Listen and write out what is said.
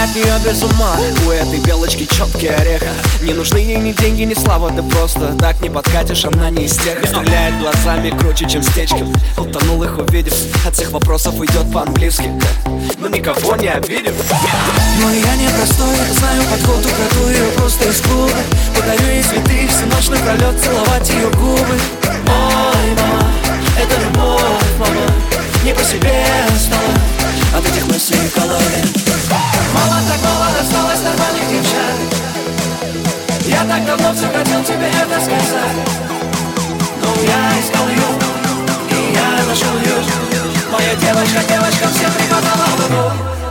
от нее без ума. У этой белочки четкий орех. Не нужны ей ни деньги, ни слава. Ты просто так не подкатишь, она не из тех. Стреляет глазами круче, чем Стечкин. Утонул их увидев, от всех вопросов уйдет по-английски. Но никого не обидим. Но я не простой, знаю подход, украду ее просто из клуба. Подарю ей цветы, всю ночь напролет целовать ее губы. Ой, мама, это любовь, мама, не по себе стала от этих мыслей в голове. Мама так мало досталось нормальных девчат. Я так давно все хотел тебе это сказать. Но я искал ее, и я нашел ее. Моя девочка, девочка, всем преподала любовь.